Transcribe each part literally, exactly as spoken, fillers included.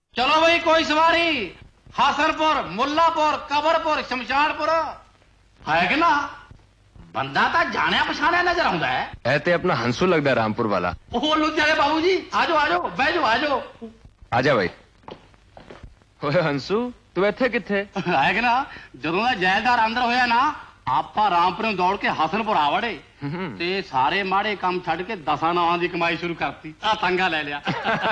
चलो भाई कोई सवारी, हसनपुर, मुल्लापुर, कबरपुर, शमशानपुर है कि ना? बंदा तो जाने पछाने नजर आंदा है। ऐते अपना हंसू लगता है रामपुर वाला। ओह लुधियाने बाबू जी, आजो आजो, बैठो आजो। आजा भाई। ओए हंसू, तू इत्थे किथे? है कि ना? जदों दा जैलदार अंदर होया ना, आपा रामपुरों दौड़ के हसनपुर आ वड़े ते सारे माड़े काम छड़ के दसा नावां दी कमाई शुरू करती। आ तंगा ले लिया।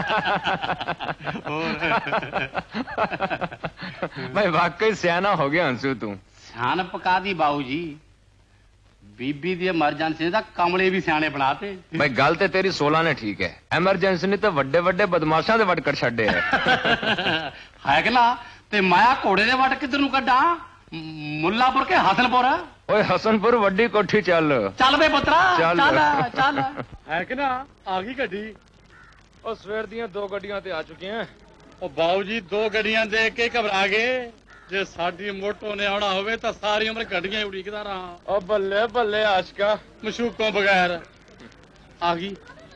भाई वाकई सियाना हो गया हंसू तू। सियान पका दी बाबू जी, बीबी दी इमरजेंसी दा कमले भी सियाने बनाते। भाई गल ते तेरी सोलह ने ठीक है, इमरजेंसी ने तो वड्डे वड्डे बदमाशां दे वट कर छड्डे है। है कि ना? ते माया घोड़े दे वट किधर नूं कड्डा? मुल्लापुर के हसनपुर? ओए हसनपुर वड्डी कोठी चल। चल बे पुत्रा चल चल। है कि ना? आ गई गड्डी। ओ सवेर दियां दो गड्डियां ते आ चुकी हैं। ओ बाबू जी दो गड्डियां देख के घबरा गए। जे साडी मोटो ने आना होवे तो सारी उम्र गड्डियां उड़ीकदा रहा। ओ बल्ले बल्ले आशका, मशूकों बगैर आ गई।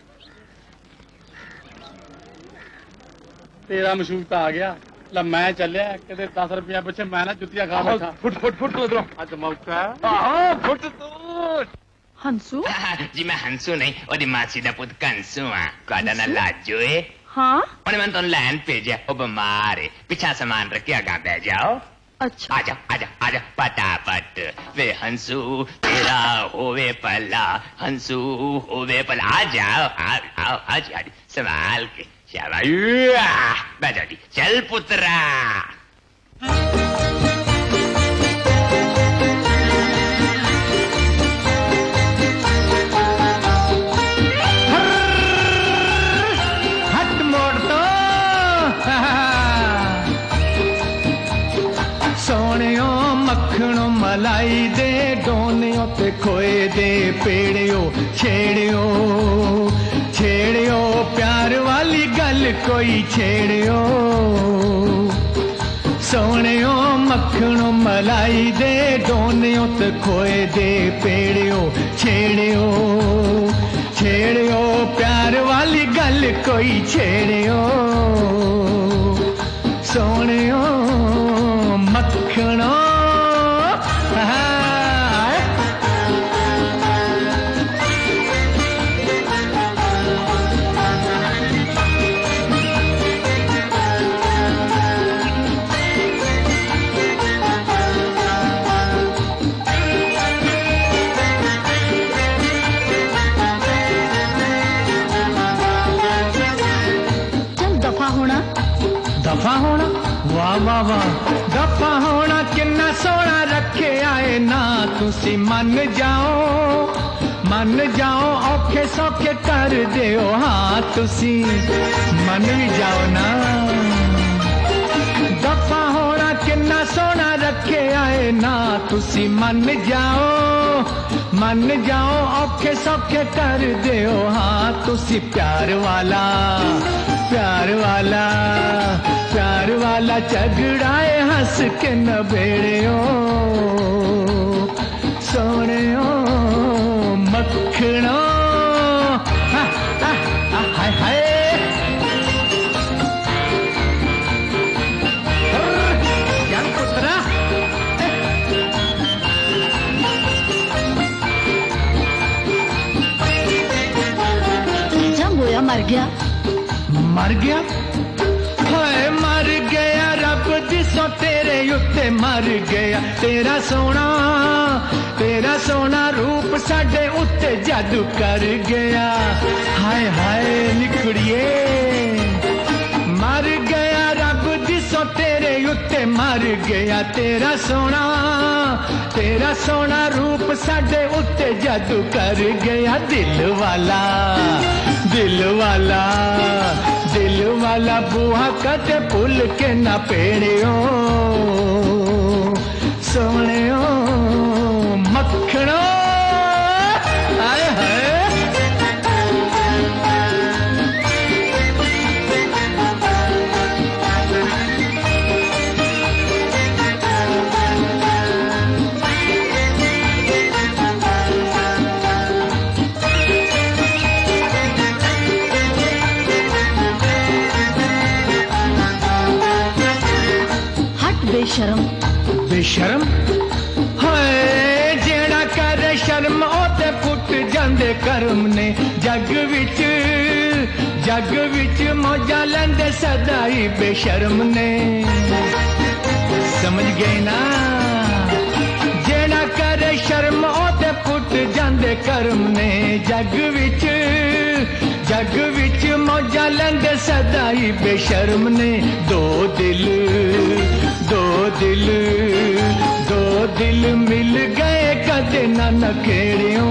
तेरा मशूक तो आ गया। ला मैं चलिया किते दस रुपया पिछे मैं ना जुतियां खा बैठा। फुट फुट फुट तो इधरों। आज मौका है। हां फुट तू। हंसू? जी मैं हंसू नहीं, ओदी मासी दा पुत कंसू हां। कादा ना लाजो है। हाँ? ओने मन तो लैंड पे जा, ओ बीमार है। पीछा सामान रख के आगा बैठ जाओ। अच्छा। आजा आजा आजा पटापट। वे हंसू तेरा होवे पला, हंसू होवे पला। आ जाओ आओ आओ आज आज संभाल के। शाबाश बैठो जी, चल पुत्रा। हट मोड़ तो सोनियो मक्खनो मलाई दे डोनियो ते खोए दे पेड़ियो छेड़ियो छेड़ियो प्यार वाली गल कोई छेड़ियो। सोनियो मक्खनो मलाई दे डोनियो ते खोए दे पेड़ियो छेड़ियो छेड़ियो प्यार वाली गल कोई छेड़ियो। सोनियो मक्खनो दफा होना। वाह वाह वाह, दफा होना किन्ना सोना रखे आए ना। तुसी मन जाओ मन जाओ औखे सौखे कर दियो। हाँ तुसी मन भी जाओ ना। दफा होना किन्ना सोना रखे आए ना। तुसी मन जाओ मन जाओ औखे सौखे कर दियो। हाँ तुसी प्यार वाला प्यार वाला प्यार वाला झगड़ाए हंस के नबेड़ियो। सोनियो मक्खनो हाय हाय क्या पुत्रा। गोया मर गया मर गया हाय मर गया रब दिसो तेरे उत्ते मर गया। तेरा सोना तेरा सोना रूप साडे उत्ते जादू कर गया। हाय हाय निखड़िए मर गया रब दिसो तेरे उत्ते मर गया। तेरा सोना तेरा सोना रूप साडे उत्ते जादू कर गया। दिल वाला दिल वाला दिल वाला बूहा कदे भुल के ना पेड़ियो। सोनियो मक्खनो आए हाय बेशरम बेशरम हाय जेड़ा करे शर्म ओते फुट जांदे कर्म ने जग विच जग विच मौजा लेंदे सदाई बेशर्म ने समझ गए ना जेड़ा करे शर्म ओते फुट जांदे कर्म ने जग विच जग विच मौजा लेंदे सदाई बेशर्म ने दो दिल दो दिल दो दिल मिल गए कदे ना नखेड़ियो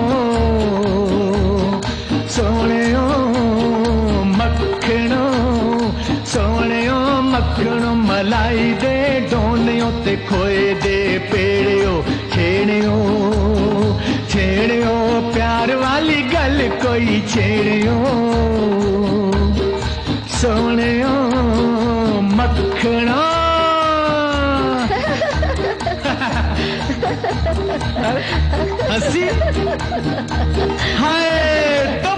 सोहणियो मक्खणो सोहणियो मक्खणो मलाई दे डोनियो ते खोए दे पेड़ियो छेड़ियो छेड़ियो प्यार वाली गल कोई छेड़ियो सोहणियो मक्खणो हंसी हाय